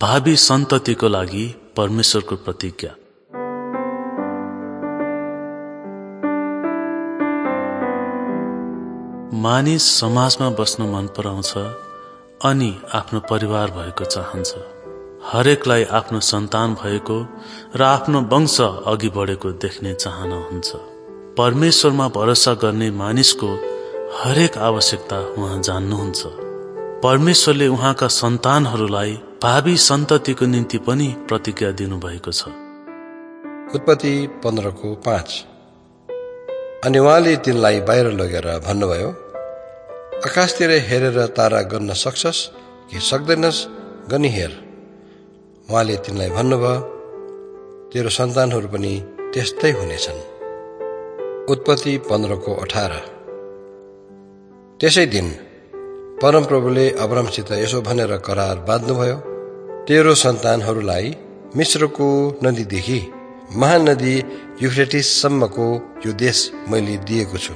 भावी सन्ततिको लागि परमेश्वरको प्रतिज्ञा। मानिस समाजमा बस्न मन पराउँछ अनि आफ्नो परिवार भएको चाहन्छ। हरेकलाई आफ्नो सन्तान भएको र आफ्नो वंश अघि बढेको देख्ने चाहना हुन्छ। परमेश्वरमा भरोसा गर्ने मानिसको हरेक आवश्यकता उहाँ जान्नुहुन्छ। परमेश्वरले उहाँका सन्तानहरूलाई भावी सन्ततिको निम्ति पनि प्रतिज्ञा दिनुभएको छ। उत्पत्ति 15:5। अनि उहाँले तिनलाई बाहिर लगेर भन्नुभयो, आकाशतिर हेरेर तारा गन्न सक्छस् कि सक्दैनस्, गनी हेर। उहाँले तिनलाई भन्नुभयो, तेरो सन्तानहरू पनि त्यस्तै हुनेछन्। उत्पत्ति 15:18। त्यसै दिन परमप्रभुले अब्रामसित यसो भनेर करार बाँध्नुभयो, तेरो सन्तानहरूलाई मिश्रको नदीदेखि महानदी युफ्रेटिससम्मको यो देश मैले दिएको छु।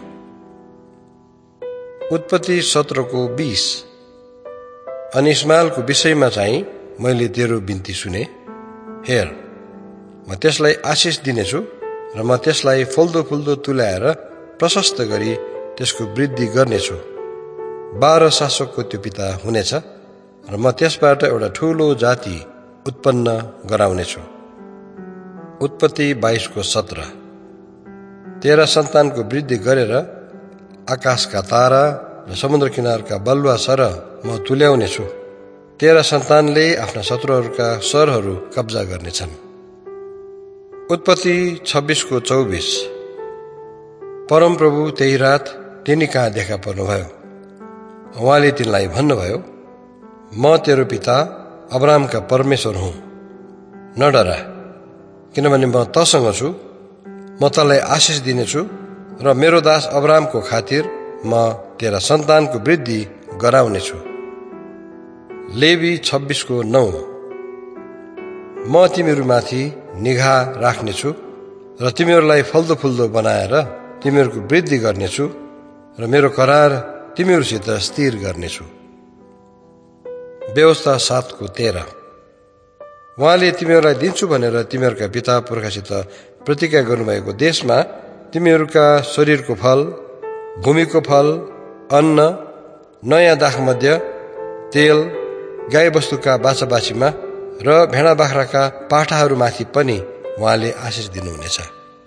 उत्पत्ति 17:20। अनि इस्माएलको विषयमा चाहिँ मैले तेरो बिन्ती सुने। हेर, म त्यसलाई आशिष दिनेछु र म त्यसलाई फल्दो फुल्दो तुल्याएर प्रशस्त गरी त्यसको वृद्धि गर्नेछु। 12 शासकको त्यो पिता हुनेछ र म त्यसबाट एउटा ठूलो जाति उत्पन्न गराउनेछु। उत्पत्ति 22:17। तेरा सन्तानको वृद्धि गरेर आकाशका तारा र समुद्र किनारका बलुवा सरह म तुल्याउनेछु। तेरा सन्तानले आफ्ना शत्रुहरूका सहरहरू कब्जा गर्नेछन्। उत्पत्ति 26:24। परमप्रभु त्यही रात तिनी कहाँ देखा पर्नुभयो। उहाँले तिनलाई भन्नुभयो, म तेरो पिता अब्रामका परमेश्वर हुँ। नडरा, किनभने म तसँग छु। म तँलाई आशिष दिनेछु र मेरो दास अब्रामको खातिर म तेरा सन्तानको वृद्धि गराउनेछु। लेवी 26:9। म तिमीहरूमाथि निगाह राख्नेछु र तिमीहरूलाई फल्दो फुल्दो बनाएर तिमीहरूको वृद्धि गर्नेछु र मेरो करार तिमीहरूसित स्थिर गर्नेछु। व्यवस्था 7:13। उहाँले तिमीहरूलाई दिन्छु भनेर तिमीहरूका पिता पुर्खासित प्रतिज्ञा गर्नुभएको देशमा तिमीहरूका शरीरको फल, भूमिको फल, अन्न, नयाँ दाखमध्य, तेल, गाईबस्तुका बाछाबाछीमा र भेडा बाख्राका पाठाहरूमाथि पनि उहाँले आशिष दिनुहुनेछ।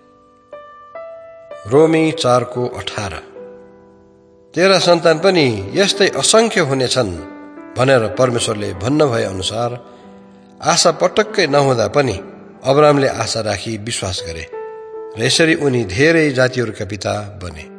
रोमी 4:18। तेरा सन्तान पनि यस्तै असंख्य हुनेछन् भनेर परमेश्वरले भन्नुभए अनुसार आशा पटक्कै नहुँदा पनि अब्रामले आशा राखी विश्वास गरे र यसरी उनी धेरै जातिहरूका पिता बने।